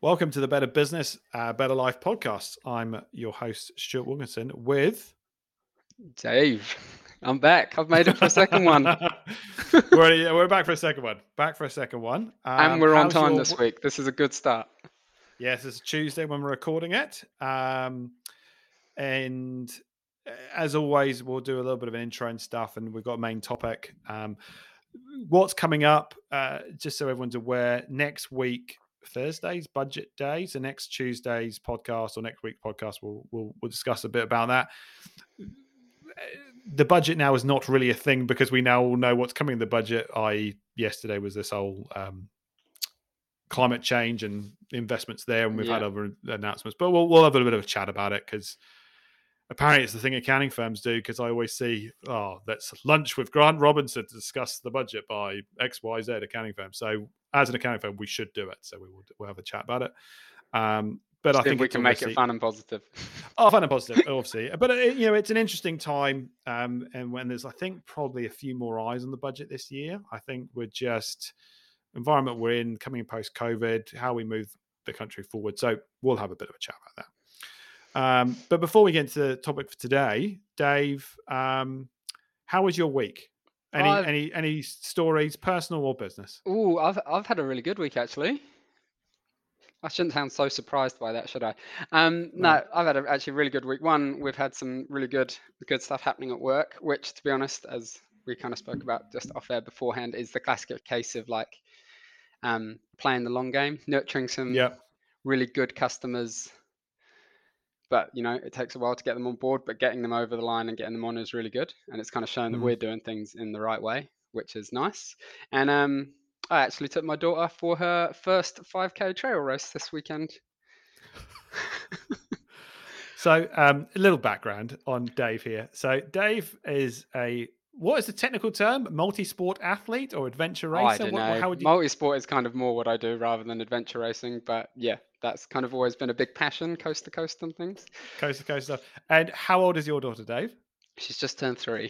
Welcome to the Better Business, Better Life podcast. I'm your host, Stuart Wilkinson, with Dave. I'm back. I've made it for a second one. we're back for a second one. And we're on How's time your? this week. This is a good start. Yes, it's Tuesday when we're recording it. And as always, we'll do a little bit of an intro and stuff, and we've got a main topic. What's coming up? Just so everyone's aware, next week, Thursday's budget day. So next Tuesday's podcast or next week's podcast, we'll discuss a bit about that. The budget now is not really a thing because we now all know what's coming in the budget. I.e., yesterday was this whole climate change and investments there, and we've had other announcements. But we'll have a little bit of a chat about it because apparently it's the thing accounting firms do. Because I always see, let's lunch with Grant Robinson to discuss the budget by XYZ accounting firm. So as an accounting firm, we should do it. So we'll have a chat about it. But I think we can make it fun and positive. Fun and positive, obviously. But it's an interesting time, and when there's, I think, probably a few more eyes on the budget this year. I think we're just environment we're in, coming in post-COVID, how we move the country forward. So we'll have a bit of a chat about that. But before we get into the topic for today, Dave, how was your week? Any stories, personal or business? Oh, I've had a really good week actually. I shouldn't sound so surprised by that, should I? No, I've had actually a really good week. One, we've had some really good stuff happening at work, which, to be honest, as we kind of spoke about just off air beforehand, is the classic case of like playing the long game, nurturing some really good customers. But, it takes a while to get them on board, but getting them over the line and getting them on is really good. And it's kind of shown that we're doing things in the right way, which is nice. And I actually took my daughter for her first 5K trail race this weekend. So a little background on Dave here. So Dave is what is the technical term? Multi-sport athlete or adventure racer? I don't know. Multi-sport is kind of more what I do rather than adventure racing. But yeah, that's kind of always been a big passion, coast to coast and things. Coast to coast stuff. And how old is your daughter, Dave? She's just turned 3.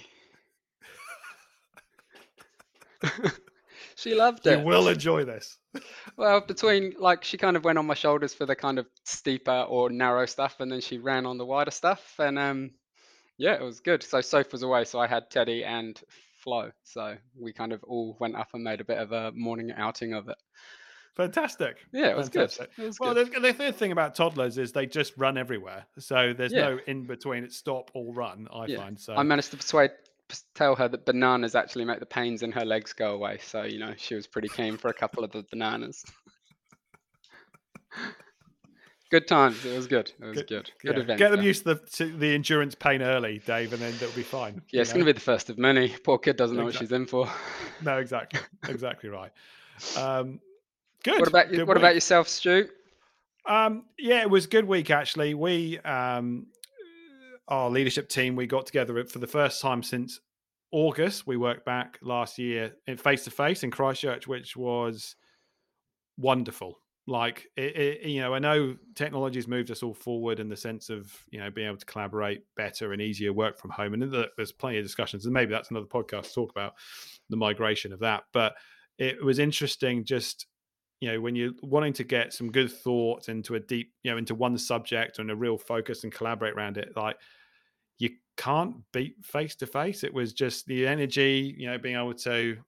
She loved it. You will enjoy this. Well, she kind of went on my shoulders for the kind of steeper or narrow stuff, and then she ran on the wider stuff. And yeah, it was good. So Soph was away, so I had Teddy and Flo. So we kind of all went up and made a bit of a morning outing of it. Fantastic. Yeah, it was good. Well, the third thing about toddlers is they just run everywhere. So there's no in between. It's stop or run, I find. So I managed to tell her that bananas actually make the pains in her legs go away. So, she was pretty keen for a couple of the bananas. Good times. It was good. Good event. Get them used to the endurance pain early, Dave, and then they'll be fine. Yeah, it's going to be the first of many. Poor kid doesn't know what she's in for. No, exactly. Exactly right. Good. What about yourself, Stu? Yeah, it was a good week, actually. We, our leadership team, we got together for the first time since August. We worked back last year in face-to-face in Christchurch, which was wonderful. Like, I know technology has moved us all forward in the sense of, being able to collaborate better and easier, work from home. And there's plenty of discussions, and maybe that's another podcast to talk about the migration of that. But it was interesting just, when you're wanting to get some good thought into a deep, into one subject and a real focus and collaborate around it, like you can't beat face to face. It was just the energy, being able to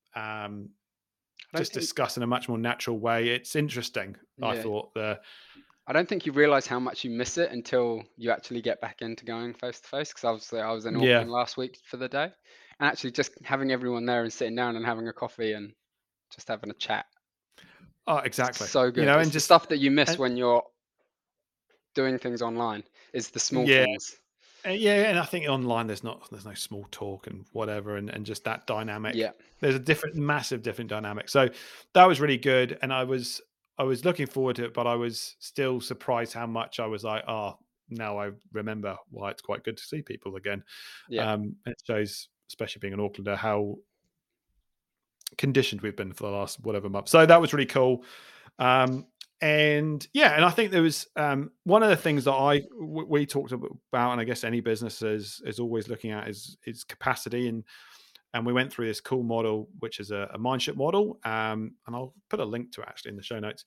discuss in a much more natural way. It's interesting. Yeah. I thought I don't think you realize how much you miss it until you actually get back into going face to face. Because obviously I was in Auckland last week for the day, and actually just having everyone there and sitting down and having a coffee and just having a chat. Oh, exactly. It's so good. It's and just stuff that you miss when you're doing things online is the small things. Yeah, and I think online there's no small talk and whatever, and just that dynamic. Yeah, there's a massive different dynamic. So that was really good, and I was looking forward to it, but I was still surprised how much I was like, now I remember why it's quite good to see people again. Yeah, it shows, especially being an Aucklander, how conditioned we've been for the last whatever month. So that was really cool. And I think there was one of the things that we talked about, and I guess any business is always looking at is capacity, and we went through this cool model, which is a Mindship model, and I'll put a link to it actually in the show notes.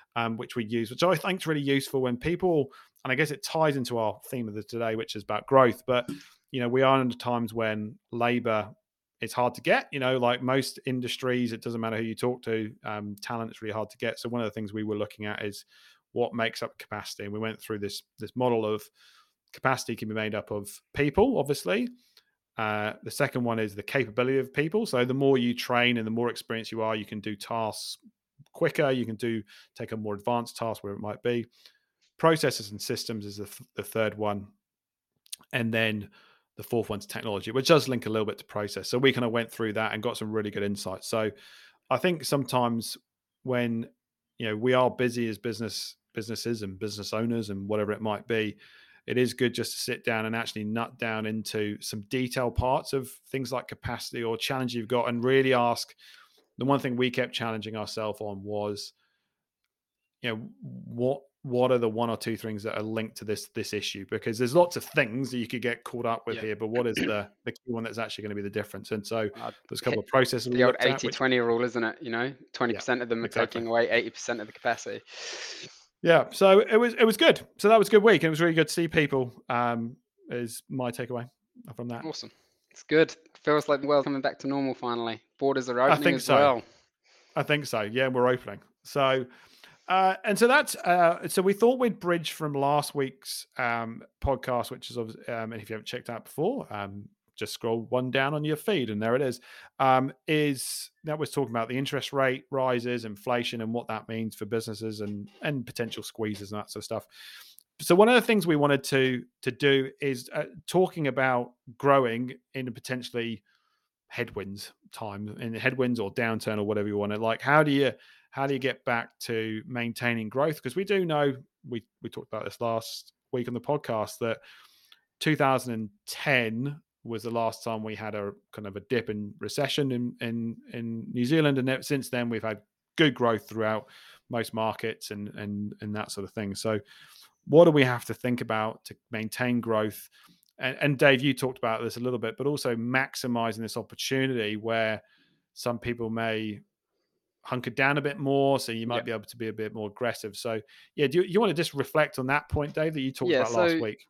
which we use, which I think is really useful when people, and I guess it ties into our theme of the today, which is about growth. But we are under times when labor is hard to get. Like most industries, it doesn't matter who you talk to, talent is really hard to get. So one of the things we were looking at is what makes up capacity, and we went through this model of capacity can be made up of people, obviously. The second one is the capability of people. So the more you train and the more experienced you are, you can do tasks quicker. You can take a more advanced task, where it might be. Processes and systems is the third one. And then the fourth one's technology, which does link a little bit to process. So we kind of went through that and got some really good insights. So I think sometimes when we are busy as businesses and business owners and whatever it might be, it is good just to sit down and actually nut down into some detailed parts of things like capacity or challenge you've got, and really ask. The one thing we kept challenging ourselves on was, what are the one or two things that are linked to this issue? Because there's lots of things that you could get caught up with Yeah. here, but what is the key one that's actually going to be the difference? And so there's a couple hit of processes we the old looked at. 80-20 rule, isn't it? 20% of them are Exactly. taking away 80% of the capacity. Yeah, so it was good. So that was a good week. It was really good to see people. Is my takeaway from that. Awesome. It's good. Feels like the world's coming back to normal finally. Borders are I opening think as so. well. I think so. Yeah, we're opening. So, and so that's so we thought we'd bridge from last week's podcast, which is and if you haven't checked out before, just scroll one down on your feed and there it is. Is that was talking about the interest rate rises, inflation, and what that means for businesses and potential squeezes and that sort of stuff. So one of the things we wanted to do is talking about growing in a potentially headwinds time, in headwinds or downturn or whatever you want to, like, how do you get back to maintaining growth? Because we do know, we talked about this last week on the podcast, that 2010 was the last time we had a kind of a dip in recession in New Zealand, and since then we've had good growth throughout most markets and that sort of thing. So what do we have to think about to maintain growth? And Dave, you talked about this a little bit, but also maximizing this opportunity where some people may hunker down a bit more, so you might be able to be a bit more aggressive. So yeah, do you want to just reflect on that point, Dave, that you talked about last week?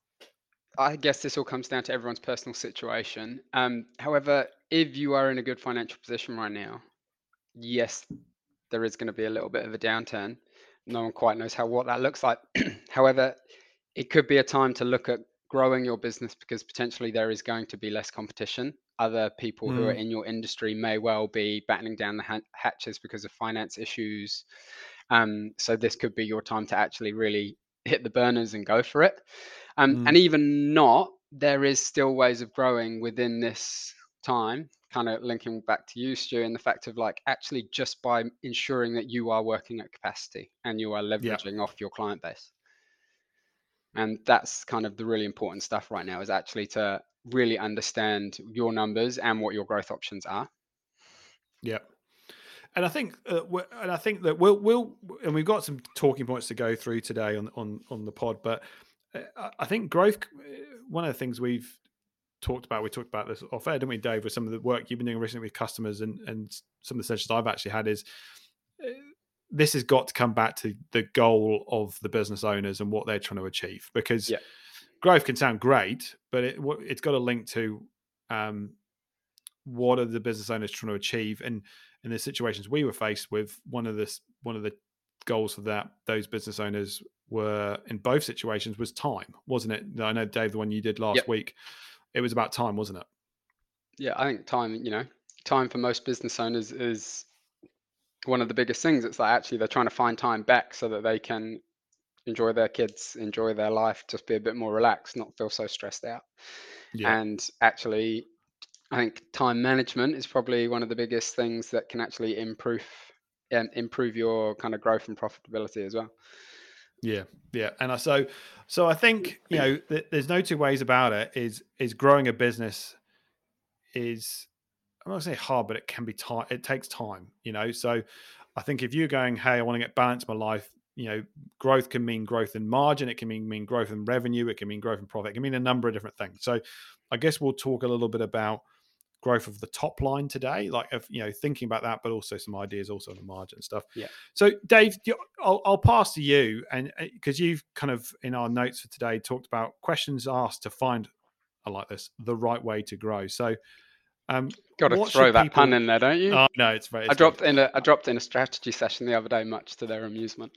I guess this all comes down to everyone's personal situation. However, if you are in a good financial position right now, yes, there is going to be a little bit of a downturn. No one quite knows what that looks like. However, it could be a time to look at growing your business, because potentially there is going to be less competition. Other people who are in your industry may well be battening down the hatches because of finance issues. So this could be your time to actually really hit the burners and go for it. And even not, there is still ways of growing within this time, kind of linking back to you, Stu, and the fact of like actually just by ensuring that you are working at capacity and you are leveraging off your client base. And that's kind of the really important stuff right now, is actually to really understand your numbers and what your growth options are. Yeah. And I think, that we'll, and we've got some talking points to go through today on the pod. But I think growth. One of the things we talked about this off air, didn't we, Dave? With some of the work you've been doing recently with customers and some of the sessions I've actually had, is this has got to come back to the goal of the business owners and what they're trying to achieve. Because growth can sound great, but it's got to link to what are the business owners trying to achieve. And in the situations we were faced with, one of the goals for those business owners were, in both situations, was time, wasn't it? I know, Dave, the one you did last week, it was about time, wasn't it? Yeah, I think time for most business owners is one of the biggest things. It's like actually they're trying to find time back so that they can enjoy their kids, enjoy their life, just be a bit more relaxed, not feel so stressed out. And actually, I think time management is probably one of the biggest things that can actually improve your kind of growth and profitability as well. Yeah. And so I think, there's no two ways about it. Is growing a business is, I'm not going to say hard, but it can be time. It takes time, So I think if you're going, hey, I want to get balance in my life, growth can mean growth in margin. It can mean growth in revenue. It can mean growth in profit. It can mean a number of different things. So I guess we'll talk a little bit about growth of the top line today, like of thinking about that, but also some ideas also on the margin stuff. Yeah. So Dave, I'll pass to you, and because you've kind of in our notes for today talked about questions asked to find, I like this, the right way to grow. So Got to what throw should that people? pun in there, don't you? Oh no, it's I good. dropped in a strategy session the other day, much to their amusement.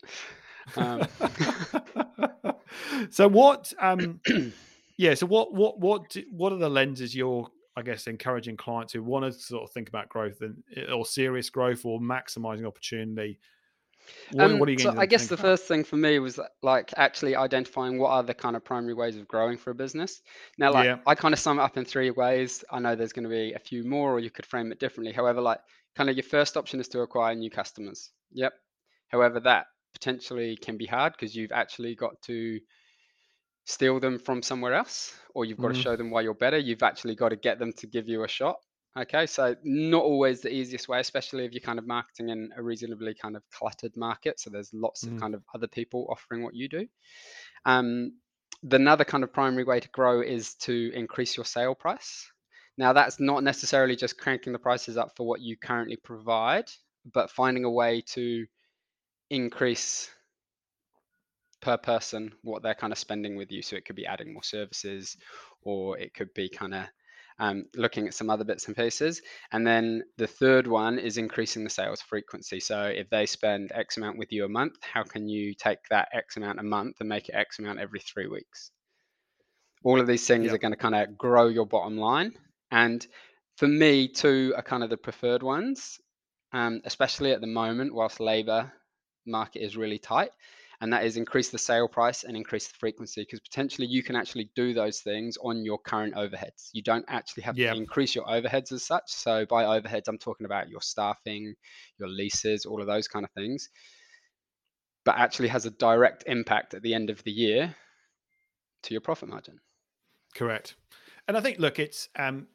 So what? Yeah. So what are the lenses you're, I guess, encouraging clients who want to sort of think about growth or serious growth or maximizing opportunity? What are you So getting I them to guess think the about? first thing for me was like actually identifying what are the kind of primary ways of growing for a business. Now, like Yeah. I kind of sum it up in three ways. I know there's going to be a few more, or you could frame it differently. However, like kind of your first option is to acquire new customers. Yep. However, that potentially can be hard because you've actually got to steal them from somewhere else, or you've got to Mm, show them why you're better. You've actually got to get them to give you a shot. Okay, so not always the easiest way, especially if you're kind of marketing in a reasonably kind of cluttered market. So there's lots of mm, kind of other people offering what you do. Um, the another kind of primary way to grow is to increase your sale price. Now that's not necessarily just cranking the prices up for what you currently provide, but finding a way to increase per person what they're kind of spending with you. So it could be adding more services, or it could be kind of looking at some other bits and pieces. And then the third one is increasing the sales frequency. So if they spend X amount with you a month, how can you take that X amount a month and make it X amount every 3 weeks? All of these things yeah. are going to kind of grow your bottom line. And for me, two are kind of the preferred ones, especially at the moment, whilst labor market is really tight. And that is increase the sale price and increase the frequency, because potentially you can actually do those things on your current overheads. You don't actually have to Yeah. increase your overheads as such. So by overheads, I'm talking about your staffing, your leases, all of those kind of things, but actually has a direct impact at the end of the year to your profit margin. Correct. And I think, look, it's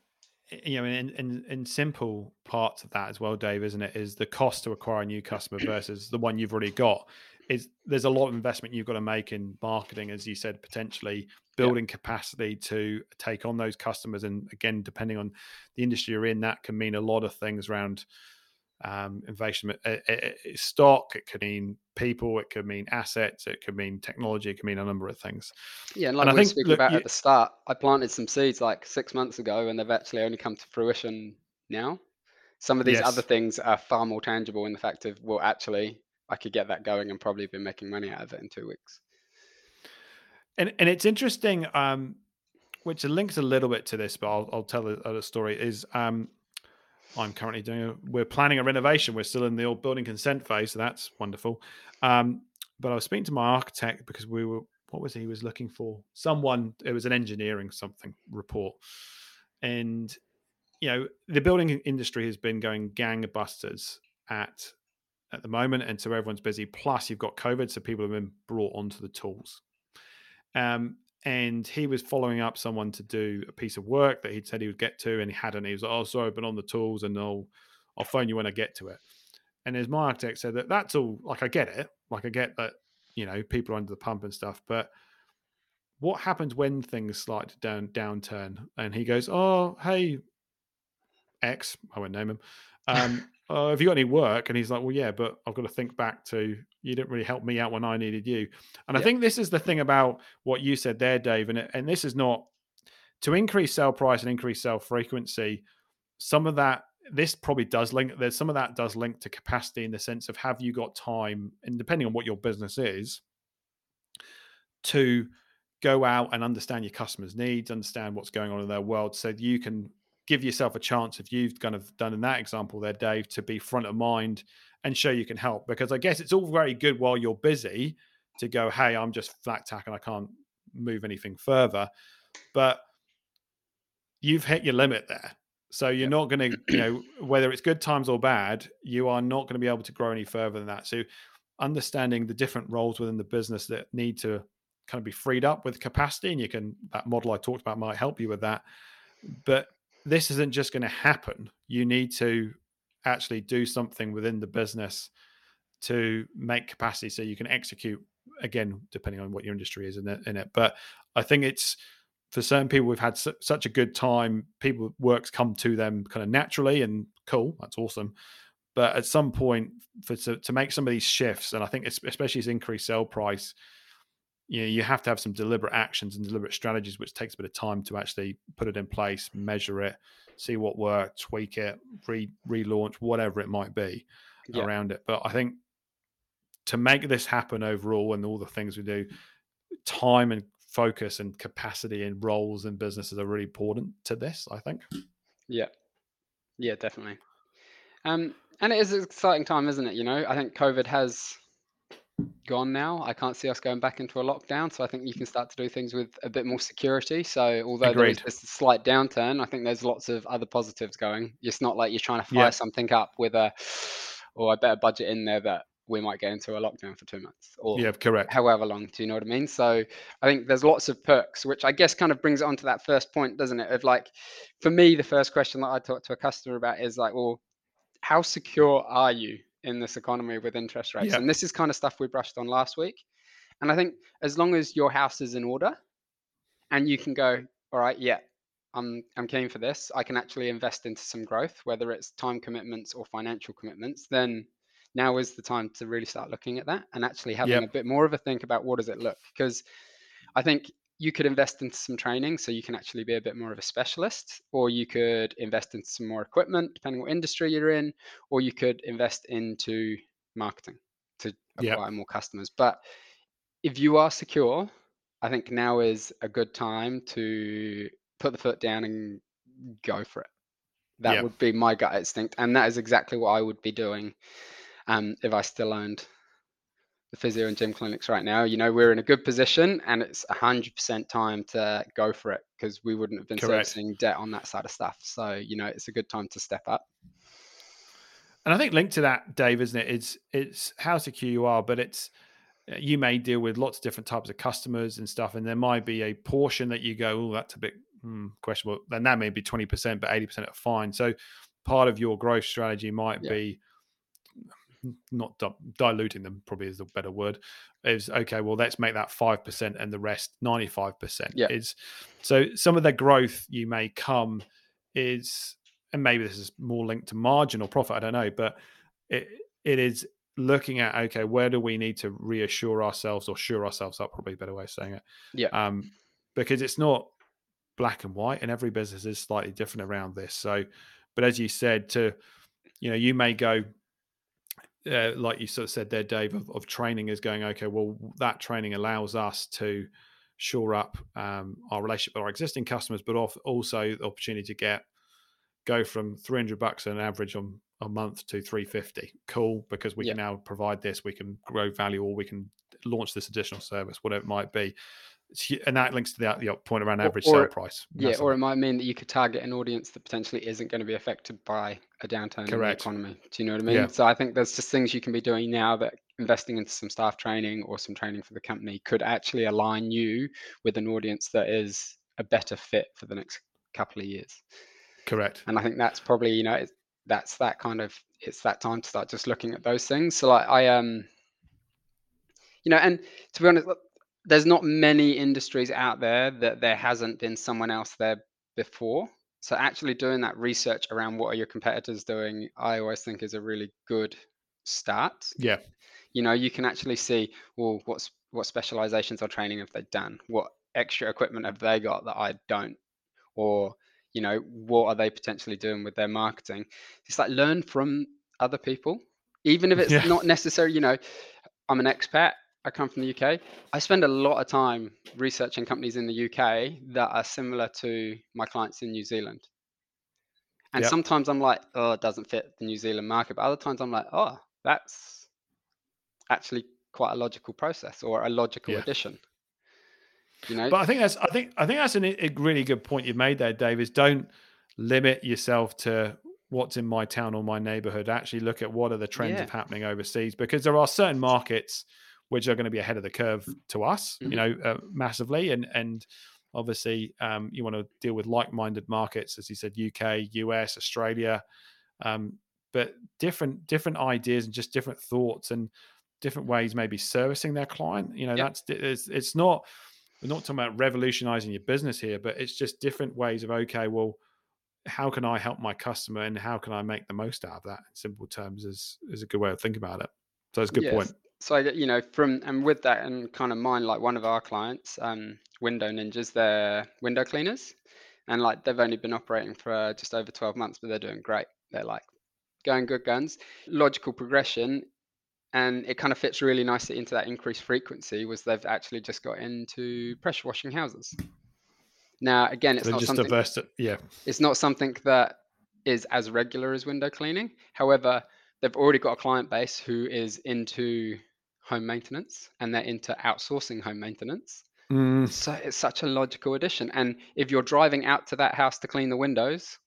in simple parts of that as well, Dave, isn't it? Is the cost to acquire a new customer versus the one you've already got. Is there's a lot of investment you've got to make in marketing, as you said, potentially Yeah. building capacity to take on those customers. And again, depending on the industry you're in, that can mean a lot of things around investment, stock. It could mean people. It could mean assets. It could mean technology. It could mean a number of things. Yeah, and And like I we were think, speaking look, about at the start, I planted some seeds like 6 months ago, and they've actually only come to fruition now. Some of these other yes. things are far more tangible in the fact of, well, actually, I could get that going and probably be making money out of it in 2 weeks. And it's interesting, which links a little bit to this, but I'll tell a story. Is I'm currently we're planning a renovation. We're still in the old building consent phase, so that's wonderful. But I was speaking to my architect because what was he was looking for? Someone, it was an engineering something report. And, the building industry has been going gangbusters at the moment. And so everyone's busy. Plus you've got COVID. So people have been brought onto the tools. And he was following up someone to do a piece of work that he'd said he would get to, and he hadn't. He was like, "Oh, sorry, I've been on the tools, and I'll phone you when I get to it." And as my architect said, that's all. Like, I get it. Like, I get that. People are under the pump and stuff. But what happens when things start to downturn? And he goes, "Oh, hey, X, I won't name him. Have you got any work?" And he's like, "Well, yeah, but I've got to think back to you didn't really help me out when I needed you." And I Yeah. think this is the thing about what you said there, Dave. And this is not to increase sale price and increase sale frequency. Some of that, this probably does link. There's some of that does link to capacity in the sense of have you got time, and depending on what your business is, to go out and understand your customers' needs, understand what's going on in their world, so you can give yourself a chance, if you've kind of done in that example there, Dave, to be front of mind and show you can help. Because I guess it's all very good while you're busy to go, "Hey, I'm just flat tack and I can't move anything further," but you've hit your limit there. So you're Yeah. not going to, whether it's good times or bad, you are not going to be able to grow any further than that. So understanding the different roles within the business that need to kind of be freed up with capacity, and that model I talked about might help you with that. But this isn't just going to happen. You need to actually do something within the business to make capacity so you can execute, again, depending on what your industry is in it. But I think it's for certain people, we've had such a good time. People works come to them kind of naturally, and cool, that's awesome. But at some point, to make some of these shifts, and I think especially as increased sell price, you have to have some deliberate actions and deliberate strategies, which takes a bit of time to actually put it in place, measure it, see what worked, tweak it, relaunch, whatever it might be around it. But I think to make this happen overall, and all the things we do, time and focus and capacity and roles in businesses are really important to this, I think. Yeah, definitely. And it is an exciting time, isn't it? I think COVID has gone now. I can't see us going back into a lockdown, so I think you can start to do things with a bit more security. So although there is Agreed. this slight downturn, I think there's lots of other positives going. It's not like you're trying to fire Yeah, something up with I better budget in there that we might get into a lockdown for 2 months or yeah, correct. however long. Do you know what I mean? So I think there's lots of perks, which I guess kind of brings it on to that first point, doesn't it? Of like, for me, the first question that I talk to a customer about is like, well, how secure are you in this economy with interest rates? Yeah, And this is kind of stuff we brushed on last week. And I think as long as your house is in order and you can go, all right, yeah, I'm keen for this. I can actually invest into some growth, whether it's time commitments or financial commitments, then now is the time to really start looking at that and actually having yep, a bit more of a think about what does it look. Because I think you could invest into some training so you can actually be a bit more of a specialist, or you could invest into some more equipment, depending what industry you're in, or you could invest into marketing to yep, acquire more customers. But if you are secure, I think now is a good time to put the foot down and go for it. That yep. would be my gut instinct, and that is exactly what I would be doing if I still owned the physio and gym clinics right now. We're in a good position, and it's 100% time to go for it because we wouldn't have been Correct. servicing debt on that side of stuff. So, it's a good time to step up. And I think linked to that, Dave, isn't it? It's how secure you are, but it's you may deal with lots of different types of customers and stuff, and there might be a portion that you go, oh, that's a bit questionable. Then that may be 20%, but 80% are fine. So part of your growth strategy might Yeah. be not diluting them, probably is the better word, is okay, well, let's make that 5% and the rest 95%. Yeah. Is so some of the growth you may come is, and maybe this is more linked to margin or profit, I don't know, but it is looking at, okay, where do we need to reassure ourselves or shore ourselves up, probably a better way of saying it. Yeah. Because it's not black and white, and every business is slightly different around this. So, but as you said, you may go, like you sort of said there, Dave, of training is going, okay, well, that training allows us to shore up our relationship with our existing customers, but also the opportunity to go from $300 an average on a month to 350. Cool, because we Yeah. can now provide this, we can grow value, or we can launch this additional service, whatever it might be. And that links to the point around average sale price. Yeah, or Massively. it might mean that you could target an audience that potentially isn't going to be affected by a downturn in the Correct. economy. Do you know what I mean? Yeah. So I think there's just things you can be doing now that investing into some staff training or some training for the company could actually align you with an audience that is a better fit for the next couple of years. Correct. And I think that's probably, that's that kind of, it's that time to start just looking at those things. So like and to be honest, there's not many industries out there that there hasn't been someone else there before. So actually doing that research around what are your competitors doing, I always think is a really good start. Yeah. You can actually see, well, what specializations or training have they done? What extra equipment have they got that I don't? Or, what are they potentially doing with their marketing? It's like learn from other people, even if it's Yeah. not necessary, I'm an expat. I come from the UK. I spend a lot of time researching companies in the UK that are similar to my clients in New Zealand. And Yeah. sometimes I'm like, oh, it doesn't fit the New Zealand market. But other times I'm like, oh, that's actually quite a logical process or a logical Yeah. addition. But I think that's a really good point you've made there, Dave. Is don't limit yourself to what's in my town or my neighborhood. Actually, look at what are the trends Yeah. of happening overseas, because there are certain markets which are going to be ahead of the curve to us, massively, and obviously you want to deal with like-minded markets, as you said, UK, US, Australia, but different ideas and just different thoughts and different ways maybe servicing their client. Yep. It's not. we're not talking about revolutionizing your business here, but it's just different ways of, okay, well, how can I help my customer and how can I make the most out of that in simple terms is a good way of thinking about it. So it's a good point. Yes. So I get, from and with that and kind of mind, like one of our clients, Window Ninjas, they're window cleaners, and like they've only been operating for just over 12 months, but they're doing great. They're like going good guns. Logical progression, and it kind of fits really nicely into that increased frequency. Was they've actually just got into pressure washing houses. Now, again, So they're just diverse to, yeah. it's not something that is as regular as window cleaning. However, they've already got a client base who is into home maintenance and they're into outsourcing home maintenance. Mm, So it's such a logical addition. And if you're driving out to that house to clean the windows,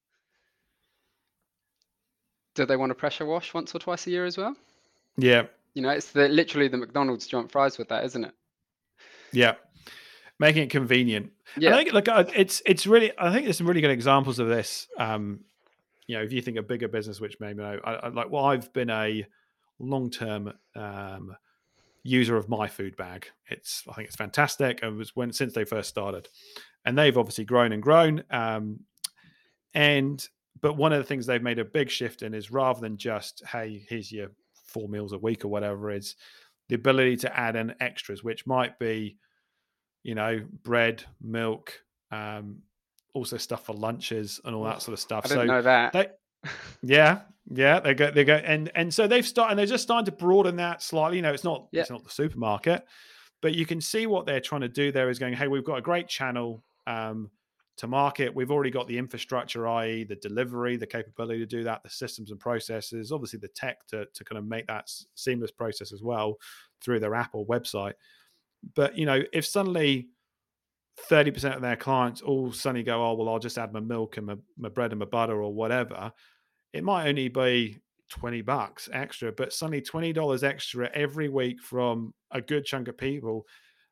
do they want to pressure wash once or twice a year as well? yeah. It's literally the McDonald's joint fries with that, isn't it? Yeah. Making it convenient. And Yeah. I think, look, it's really, I think there's some really good examples of this. If you think a bigger business, which maybe I've been a long-term user of My Food Bag. I think it's fantastic. It was since they first started, and they've obviously grown and grown. But one of the things they've made a big shift in is rather than just, hey, here's your 4 meals a week or whatever, is the ability to add in extras, which might be, bread, milk, also stuff for lunches and all that sort of stuff. I didn't So know that. yeah, they go, and so they're just starting to broaden that slightly. It's not Yeah. it's not the supermarket, but you can see what they're trying to do there is going, hey, we've got a great channel to market. We've already got the infrastructure, i.e., the delivery, the capability to do that, the systems and processes, obviously the tech to kind of make that seamless process as well through their app or website. But if suddenly 30% of their clients all suddenly go, oh, well, I'll just add my milk and my bread and my butter or whatever, it might only be $20 extra, but suddenly $20 extra every week from a good chunk of people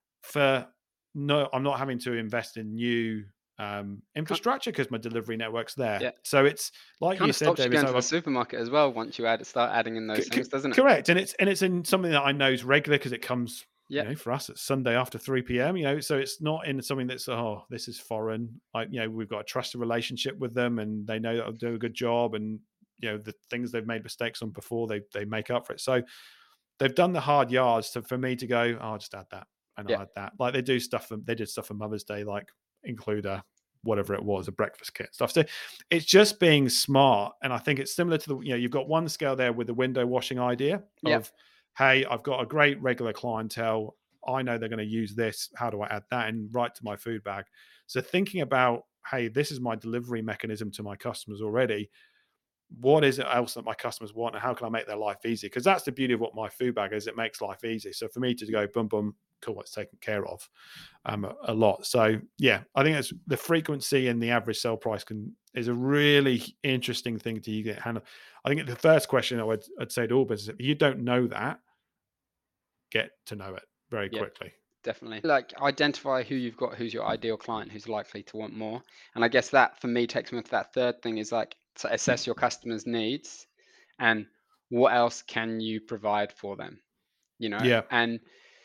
I'm not having to invest in new infrastructure because my delivery network's there. Yeah. So it's like Kind you of said, stops you David. going So to the supermarket as well once you start adding in those things, doesn't it? correct, and it's in something that I know is regular because it comes. Yeah. For us, it's Sunday after 3 p.m. So it's not in something that's, oh, this is foreign. Like, we've got a trusted relationship with them, and they know that I'll do a good job, and the things they've made mistakes on before, they make up for it. So they've done the hard yards for me to go, oh, I'll just add that and I'll add that. Like they did stuff for Mother's Day, like include whatever it was, a breakfast kit stuff. So it's just being smart, and I think it's similar to the you've got one scale there with the window washing idea of, hey, I've got a great regular clientele. I know they're going to use this. How do I add that in right to my food bag? So thinking about, hey, this is my delivery mechanism to my customers already. What is it else that my customers want, and how can I make their life easy? Because that's the beauty of what my food bag is. It makes life easy. So for me to go, boom, boom, cool, it's taken care of a lot. So yeah, I think it's the frequency and the average sell price is a really interesting thing to get handle. I think the first question I'd say to all businesses, if you don't know that, get to know it very quickly. Definitely. Like identify who you've got, who's your ideal client, who's likely to want more. And I guess that for me takes me to that third thing is like to assess your customers' needs and what else can you provide for them, Yeah. and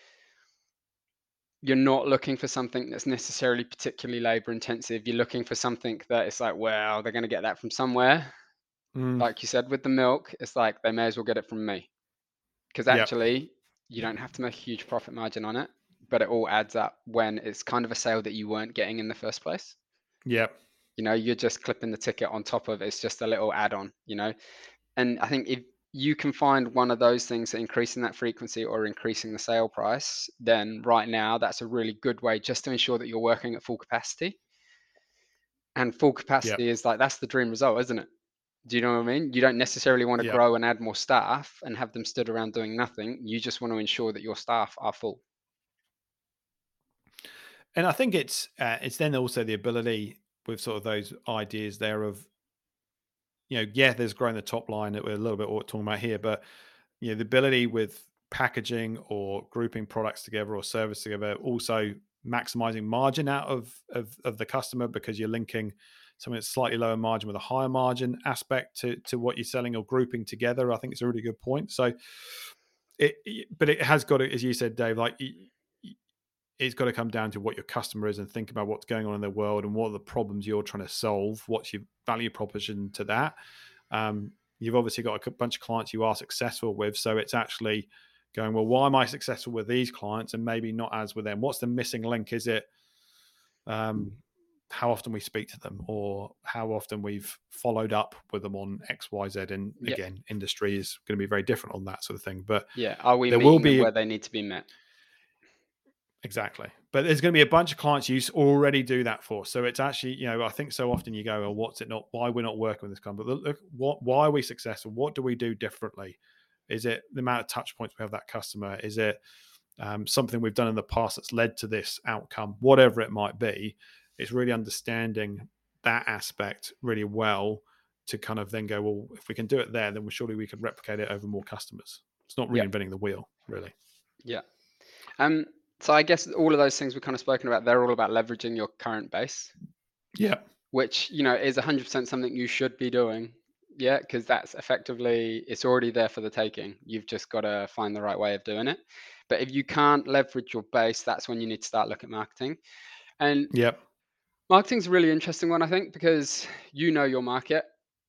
you're not looking for something that's necessarily particularly labor intensive. You're looking for something that it's like, well, they're going to get that from somewhere. Like you said, with the milk, it's like they may as well get it from me. Because actually, you don't have to make a huge profit margin on it, but it all adds up when it's kind of a sale that you weren't getting in the first place. Yeah. You're just clipping the ticket on top of it's just a little add-on, And I think if you can find one of those things, increasing that frequency or increasing the sale price, then right now that's a really good way just to ensure that you're working at full capacity. And full capacity is like, that's the dream result, isn't it? Do you know what I mean? You don't necessarily want to grow and add more staff and have them stood around doing nothing. You just want to ensure that your staff are full. And I think it's then also the ability with sort of those ideas there of, there's growing the top line that we're a little bit talking about here, but the ability with packaging or grouping products together or service together, also maximizing margin out of the customer because you're linking something that's slightly lower margin with a higher margin aspect to what you're selling or grouping together. I think it's a really good point. So but it has got to, as you said, Dave, like it's got to come down to what your customer is and think about what's going on in their world and what are the problems you're trying to solve. What's your value proposition to that? You've obviously got a bunch of clients you are successful with. So it's actually going, well, why am I successful with these clients and maybe not as with them? What's the missing link? Is it how often we speak to them, or how often we've followed up with them on X, Y, Z? And again, industry is going to be very different on that sort of thing. But are we there meeting will be them where they need to be met? Exactly. But there's going to be a bunch of clients you already do that for. So it's actually, I think so often you go, oh, what's it not? Why we're not working with this company? But look, why are we successful? What do we do differently? Is it the amount of touch points we have that customer? Is it something we've done in the past that's led to this outcome? Whatever it might be, it's really understanding that aspect really well to kind of then go, well, if we can do it there, then surely we can replicate it over more customers. It's not reinventing the wheel, really. Yeah. So I guess all of those things we've kind of spoken about, they're all about leveraging your current base. Yeah. Which, is 100% something you should be doing. Yeah, because that's effectively, it's already there for the taking. You've just got to find the right way of doing it. But if you can't leverage your base, that's when you need to start looking at marketing. And marketing's a really interesting one, I think, because you know your market.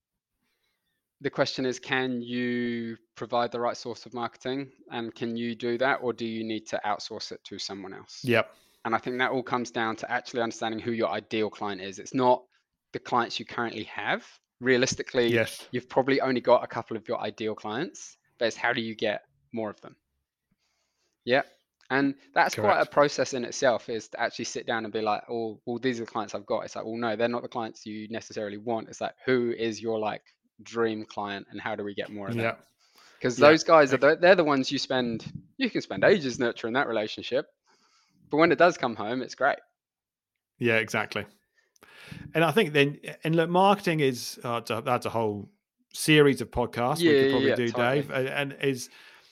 The question is, can you provide the right source of marketing, and can you do that, or do you need to outsource it to someone else? Yep. And I think that all comes down to actually understanding who your ideal client is. It's not the clients you currently have. Realistically, you've probably only got a couple of your ideal clients, but it's how do you get more of them? Yeah. And that's quite a process in itself, is to actually sit down and be like, oh, well, these are the clients I've got. It's like, well, no, they're not the clients you necessarily want. It's like, who is your dream client, and how do we get more of them? Because those guys they're the ones you can spend ages nurturing that relationship, but when it does come home, it's great. Yeah, exactly. And I think look, marketing is that's a whole series of podcasts we could probably do, totally. Dave, and is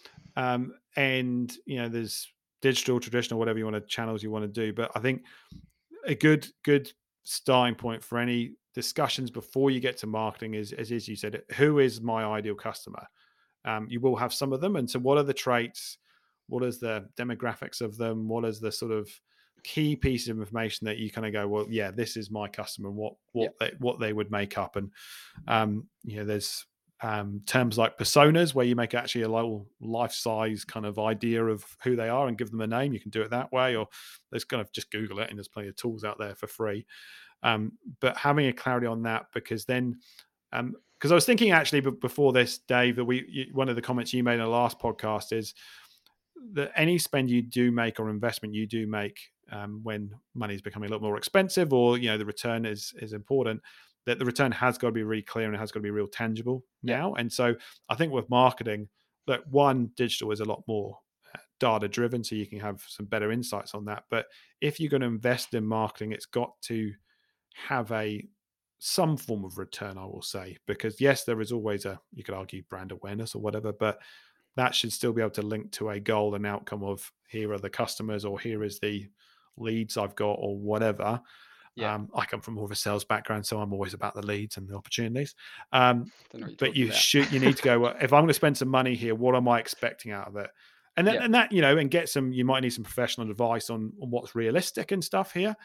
and there's digital, traditional, whatever you want to channels you want to do. But I think a good starting point for any discussions before you get to marketing is, as you said, who is my ideal customer? You will have some of them, and so what are the traits? What is the demographics of them? What is the sort of key piece of information that you kind of go, well, yeah, this is my customer, and what they would make up? And there's terms like personas, where you make actually a little life-size kind of idea of who they are and give them a name. You can do it that way, or there's kind of just Google it, and there's plenty of tools out there for free. But having a clarity on that, because then because I was thinking actually before this, Dave, that one of the comments you made in the last podcast is that any spend you do make or investment you do make when money is becoming a little more expensive, or the return is important, that the return has got to be really clear and it has got to be real tangible now. And so I think with marketing, look, one, digital is a lot more data driven, so you can have some better insights on that. But if you're going to invest in marketing, it's got to have some form of return, I will say, because yes, there is always you could argue brand awareness or whatever, but that should still be able to link to a goal and outcome of, here are the customers, or here is the leads I've got, or whatever. I come from more of a sales background, so I'm always about the leads and the opportunities. But you need to go, well, if I'm going to spend some money here, what am I expecting out of it? And then, and that, and get you might need some professional advice on what's realistic and stuff here.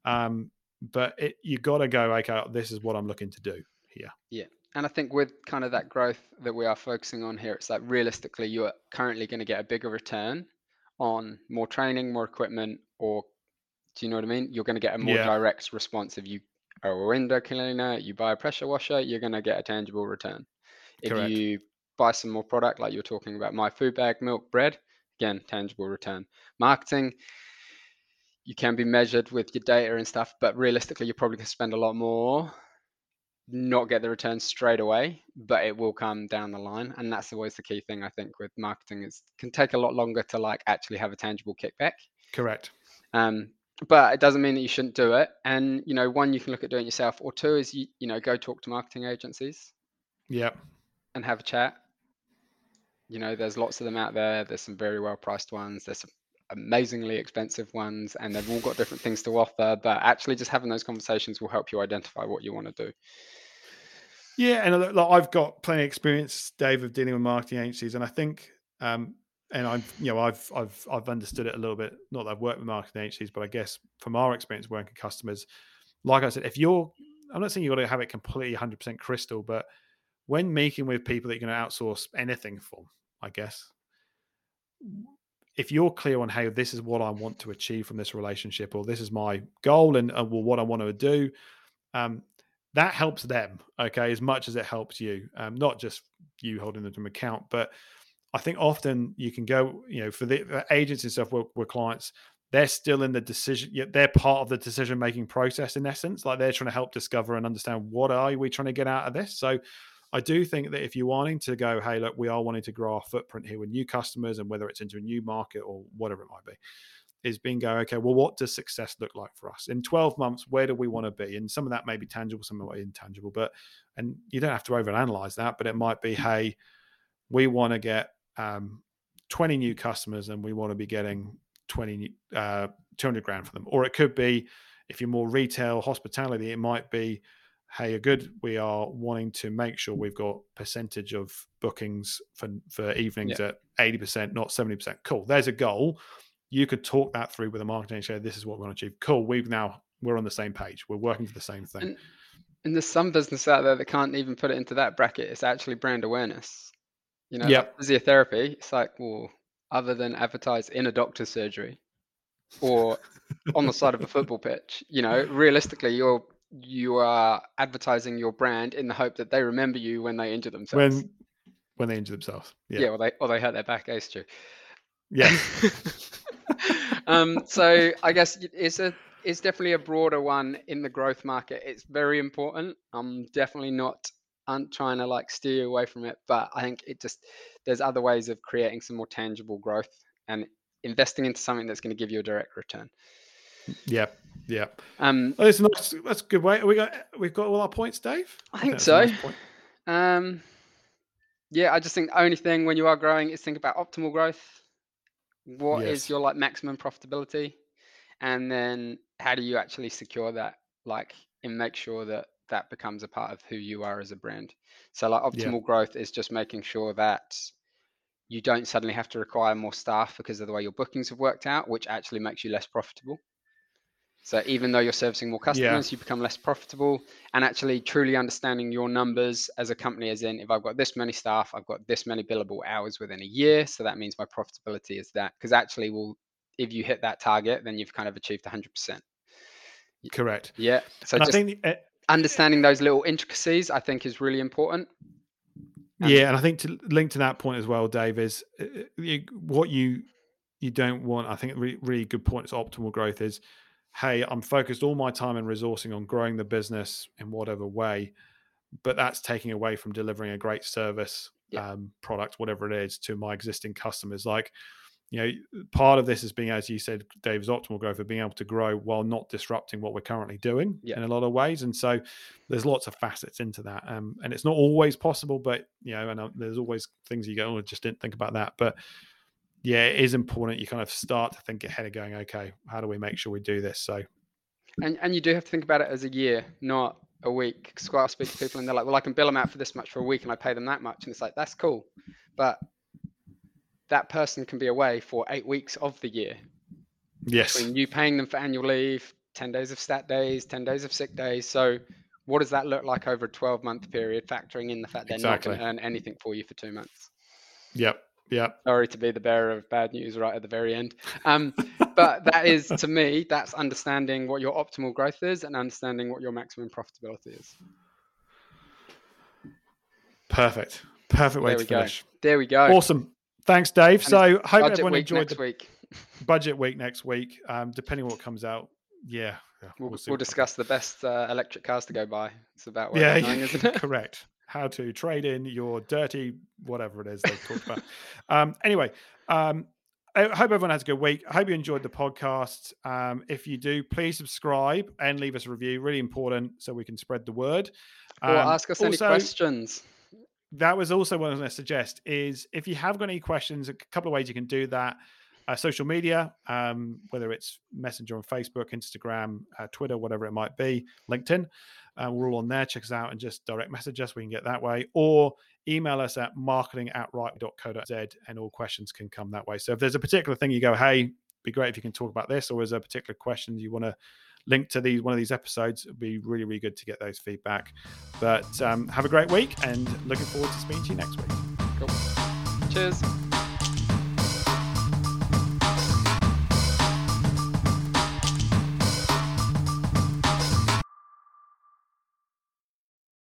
But you got to go, okay, this is what I'm looking to do here. Yeah. And I think with kind of that growth that we are focusing on here, it's like realistically, you're currently going to get a bigger return on more training, more equipment, or do you know what I mean? You're going to get a more direct response. If you are a window cleaner, you buy a pressure washer, you're going to get a tangible return. If you buy some more product, like you're talking about my food bag, milk, bread, again, tangible return. Marketing, you can be measured with your data and stuff, but realistically, you're probably going to spend a lot more, not get the return straight away, but it will come down the line. And that's always the key thing, I think, with marketing. It can take a lot longer to actually have a tangible kickback. Correct. But it doesn't mean that you shouldn't do it. And, one, you can look at doing it yourself, or two is, go talk to marketing agencies. Yep. And have a chat. There's lots of them out there. There's some very well priced ones. There's some amazingly expensive ones, and they've all got different things to offer. But actually just having those conversations will help you identify what you want to do. Yeah. And I've got plenty of experience, Dave, of dealing with marketing agencies. And I think and I've understood it a little bit. Not that I've worked with marketing agencies, but I guess from our experience working with customers, like I said, I'm not saying you've got to have it completely 100% crystal, but when meeting with people that you're going to outsource anything for, I guess, if you're clear on, hey, this is what I want to achieve from this relationship, or this is my goal, and well, what I want to do, that helps them, okay, as much as it helps you. Not just you holding them to account, but I think often you can go, for the agents and stuff with clients, they're still in the decision. They're part of the decision-making process in essence. Like they're trying to help discover and understand what are we trying to get out of this. So I do think that if you're wanting to go, hey, look, we are wanting to grow our footprint here with new customers, and whether it's into a new market or whatever it might be, is being go, okay, well, what does success look like for us in 12 months? Where do we want to be? And some of that may be tangible, some of it intangible, and you don't have to overanalyze that, but it might be, hey, we want to get 20 new customers and we want to be getting 200 grand for them. Or it could be, if you're more retail hospitality, it might be, hey, we are wanting to make sure we've got percentage of bookings for evenings at 80%, not 70%. Cool. There's a goal. You could talk that through with a marketing and say, this is what we want to achieve. Cool. We're on the same page. We're working for the same thing. And there's some business out there that can't even put it into that bracket. It's actually brand awareness. Like physiotherapy, it's like, well, other than advertise in a doctor's surgery or on the side of a football pitch, realistically, you are advertising your brand in the hope that they remember you when they injure themselves. When they injure themselves. Yeah, or they hurt their back, Stu. Yeah. So I guess it's definitely a broader one in the growth market. It's very important. I'm definitely not trying to like steer away from it, but I think there's other ways of creating some more tangible growth and investing into something that's going to give you a direct return. Yeah. That's a good way. We've got all our points, Dave? I think so. Nice point. I just think the only thing when you are growing is think about optimal growth. What is your like maximum profitability? And then how do you actually secure that, like, and make sure that becomes a part of who you are as a brand? So like optimal growth is just making sure that you don't suddenly have to require more staff because of the way your bookings have worked out, which actually makes you less profitable. So even though you're servicing more customers, you become less profitable, and actually truly understanding your numbers as a company, as in, if I've got this many staff, I've got this many billable hours within a year. So that means my profitability is that, because actually if you hit that target, then you've kind of achieved 100%. Correct. Yeah. So I think understanding those little intricacies, I think, is really important. And I think to link to that point as well, Dave, is what you don't want. I think a really good point is optimal growth is, hey, I'm focused all my time and resourcing on growing the business in whatever way, but that's taking away from delivering a great service, product, whatever it is, to my existing customers. Like, part of this is being, as you said, Dave's optimal growth, of being able to grow while not disrupting what we're currently doing in a lot of ways. And so there's lots of facets into that. And it's not always possible, but, and there's always things you go, oh, I just didn't think about that. But it is important. You kind of start to think ahead of going, okay, how do we make sure we do this? So, and you do have to think about it as a year, not a week. Because I speak to people and they're like, well, I can bill them out for this much for a week and I pay them that much. And it's like, that's cool. But that person can be away for 8 weeks of the year. Yes. Between you paying them for annual leave, 10 days of stat days, 10 days of sick days. So what does that look like over a 12-month period, factoring in the fact they're not going to earn anything for you for 2 months? Yep. Sorry to be the bearer of bad news right at the very end. But that is, to me, that's understanding what your optimal growth is and understanding what your maximum profitability is. Perfect way to finish. There we go. Awesome. Thanks, Dave. So hope everyone enjoyed the week. Budget week next week, depending on what comes out. We'll discuss the best electric cars to go buy. It's about where we're going, isn't it? Correct. How to trade in your dirty whatever it is they talked about. Anyway, I hope everyone has a good week. I hope you enjoyed the podcast. If you do, please subscribe and leave us a review. Really important, so we can spread the word. Or ask us any questions. That was also what I was going to suggest, is if you have got any questions, a couple of ways you can do that. Social media, whether it's Messenger on Facebook, Instagram, Twitter, whatever it might be, LinkedIn. We're all on there. Check us out and just direct message us. We can get that way. Or email us at marketing@rightway.co.z, and all questions can come that way. So if there's a particular thing you go, hey, be great if you can talk about this, or there's a particular question you want to link to one of these episodes, it'd be really, really good to get those feedback. But have a great week, and looking forward to speaking to you next week. Cool. Cheers.